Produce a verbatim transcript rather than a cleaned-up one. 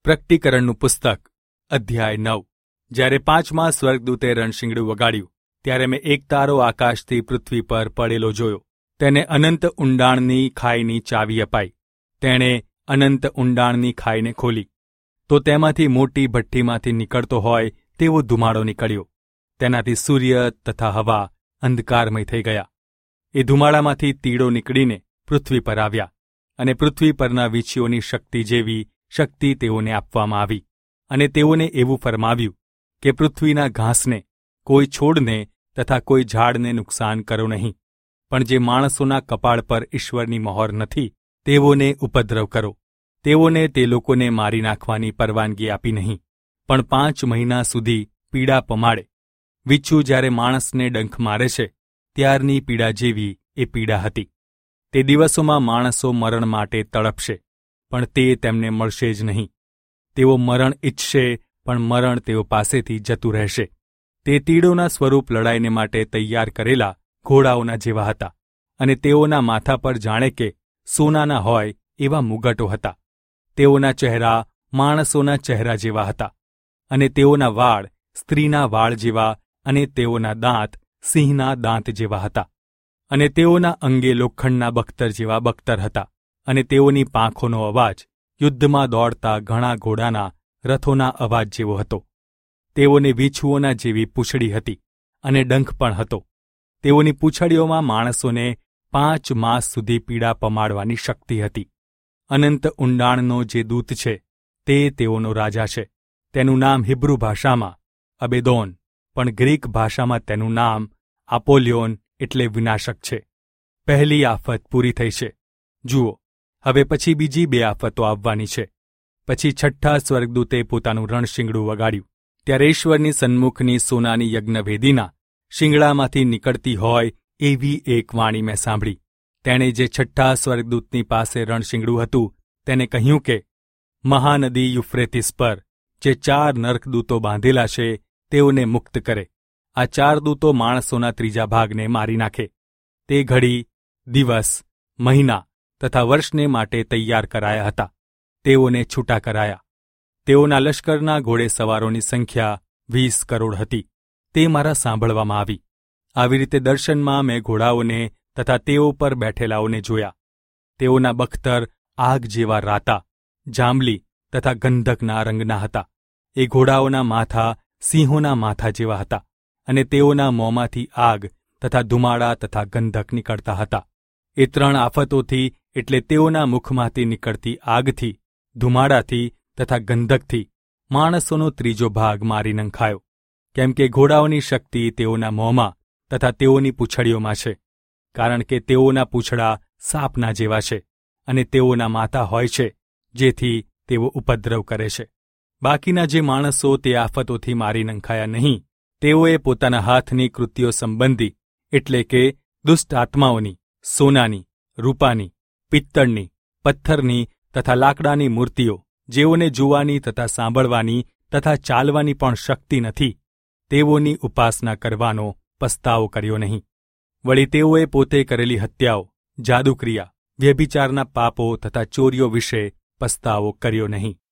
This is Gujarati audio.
પ્રકટીકરણનું પુસ્તક અધ્યાય નવ. જ્યારે પાંચમા સ્વર્ગદૂતે રણશીંગડું વગાડ્યું ત્યારે મેં એક તારો આકાશથી પૃથ્વી પર પડેલો જોયો. તેને અનંત ઊંડાણની ખાઈની ચાવી અપાઈ. તેણે અનંત ઊંડાણની ખાઈને ખોલી, તો તેમાંથી મોટી ભઠ્ઠીમાંથી નીકળતો હોય તેવો ધુમાડો નીકળ્યો. તેનાથી સૂર્ય તથા હવા અંધકારમય થઈ ગયા. એ ધુમાડામાંથી તીડો નીકળીને પૃથ્વી પર આવ્યા, અને પૃથ્વી પરના વીછીઓની શક્તિ જેવી શક્તિ તેઓને આપવામાં આવી. અને તેઓને એવું ફરમાવ્યું કે પૃથ્વીના ઘાસને, કોઈ છોડને તથા કોઈ ઝાડને નુકસાન કરો નહીં, પણ જે માણસોના કપાળ પર ઈશ્વરની મહોર નથી તેઓને ઉપદ્રવ કરો. તેઓને તે લોકોને મારી નાખવાની પરવાનગી આપી નહીં, પણ પાંચ મહિના સુધી પીડા પમાડે. વીછું જ્યારે માણસને ડંખ મારે છે ત્યારની પીડા જેવી એ પીડા હતી. તે દિવસોમાં માણસો મરણ માટે તડપશે, પણ તે તેમને મળશે જ નહીં. તેઓ મરણ ઈચ્છશે, પણ મરણ તેઓ પાસેથી જતું રહેશે. તે તીડોના સ્વરૂપ લડાઈને માટે તૈયાર કરેલા ઘોડાઓના જેવા હતા, અને તેઓના માથા પર જાણે કે સોનાના હોય એવા મુગટો હતા. તેઓના ચહેરા માણસોના ચહેરા જેવા હતા, અને તેઓના વાળ સ્ત્રીના વાળ જેવા, અને તેઓના દાંત સિંહના દાંત જેવા હતા. અને તેઓના અંગે લોખંડના બખ્તર જેવા બખ્તર હતા, અને તેઓની પાંખોનો અવાજ યુદ્ધમાં દોડતા ઘણા ઘોડાના રથોના અવાજ જેવો હતો. તેઓને વીછુઓના જેવી પૂંછડી હતી, અને ડંખ પણ હતો. તેઓની પૂંછડીઓમાં માણસોને પાંચ માસ સુધી પીડા પમાડવાની શક્તિ હતી. અનંત ઊંડાણનો જે દૂત છે તે તેઓનો રાજા છે. તેનું નામ હિબ્રુ ભાષામાં અબેદોન, પણ ગ્રીક ભાષામાં તેનું નામ આપોલ્યોન એટલે વિનાશક છે. પહેલી આફત પૂરી થઈ છે. જુઓ, હવે પછી બીજી બે આફતો આવવાની છે. પછી છઠ્ઠા સ્વર્ગદૂતે પોતાનું રણશીંગડું વગાડ્યું. ત્યારે ઈશ્વરની સન્મુખની સોનાની યજ્ઞવેદીના શિંગડામાંથી નીકળતી હોય એવી એક વાણી મેં સાંભળી. તેણે જે છઠ્ઠા સ્વર્ગદૂતની પાસે રણશીંગડું હતું તેને કહ્યું કે મહાનદી યુફ્રેતીસ પર જે ચાર નર્કદૂતો બાંધેલા છે તેઓને મુક્ત કરે. આ ચાર દૂતો માણસોના ત્રીજા ભાગને મારી નાખે. તે ઘડી, દિવસ, મહિના તથા વર્ષને માટે તૈયાર કરાયા હતા. તેઓને છૂટા કરાયા. તેઓના લશ્કરના ઘોડેસવારોની સંખ્યા વીસ કરોડ હતી. તે મારા સાંભળવામાં આવી. આવી રીતે દર્શનમાં મેં ઘોડાઓને તથા તેઓ પર બેઠેલાઓને જોયા. તેઓના બખ્તર આગ જેવા રાતા, જાંબલી તથા ગંધકના રંગના હતા. એ ઘોડાઓના માથા સિંહોના માથા જેવા હતા, અને તેઓના મોંમાંથી આગ તથા ધુમાડા તથા ગંધક નીકળતા હતા. એ ત્રણ આફતોથી, એટલે તેઓના મુખમાંથી નીકળતી આગથી, ધુમાડાથી તથા ગંધકથી માણસોનો ત્રીજો ભાગ મારી નંખાયો. કેમ કે ઘોડાઓની શક્તિ તેઓના મોંમાં તથા તેઓની પૂંછડીઓમાં છે, કારણ કે તેઓના પૂંછડા સાપના જેવા છે, અને તેઓના માથા હોય છે જેથી તેઓ ઉપદ્રવ કરે છે. બાકીના જે માણસો તે આફતોથી મારી નંખાયા નહીં, તેઓએ પોતાના હાથની કૃત્યો સંબંધી, એટલે કે દુષ્ટ આત્માઓની, સોનાની, રૂપાની, પિત્તળની, પથ્થરની તથા લાકડાની મૂર્તિઓ, જેઓને જોવાની તથા સાંભળવાની તથા ચાલવાની પણ શક્તિ નથી, તેઓની ઉપાસના કરવાનો પસ્તાવો કર્યો નહીં. વળી તેઓએ પોતે કરેલી હત્યાઓ, જાદુક્રિયા, વ્યભિચારના પાપો તથા ચોરીઓ વિશે પસ્તાવો કર્યો નહીં.